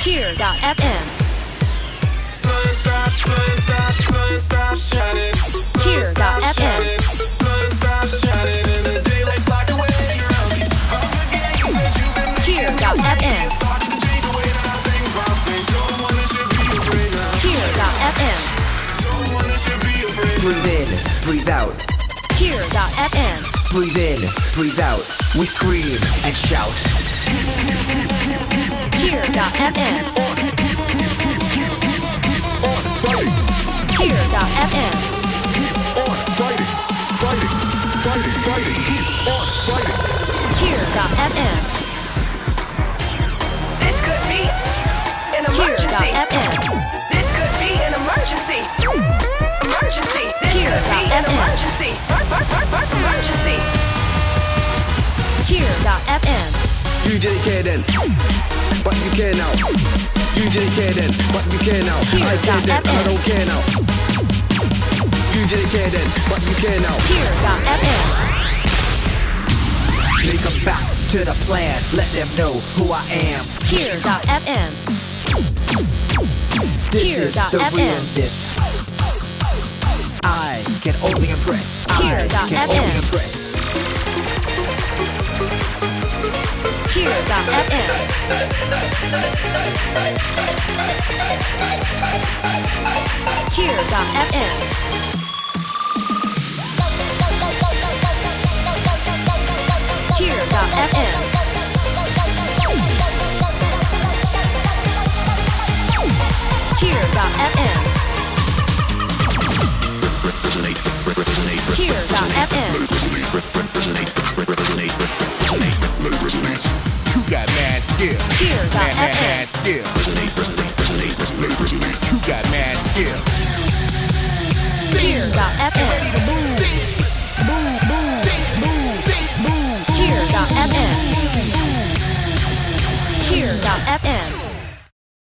Cheer.fm. Breathe in, breathe out. Cheer.fm. Breathe in, breathe out. We scream and shout. Cheer.fm. Cheer.fm. Cheer.fm. This could be an emergency. Cheer.fm. This could be an emergency. Emergency. This could be an emergency. Emergency. Cheer.fm. You didn't care then, but you care now. You didn't care then, but you care now. I care then, and I don't care now. You didn't care then, but you care now. Cheer.fm. Take them back to the plan. Let them know who I am. Cheer.fm. This is the Cheer.fm. realness. I can only impress. I can Cheer.fm. only impress. Cheer.fm. Cheer.fm. Cheer.fm. Cheer.fm. Cheer.fm. You got mad skill. Cheer.fm. Mad skill. You got mad skill. Cheer.fm.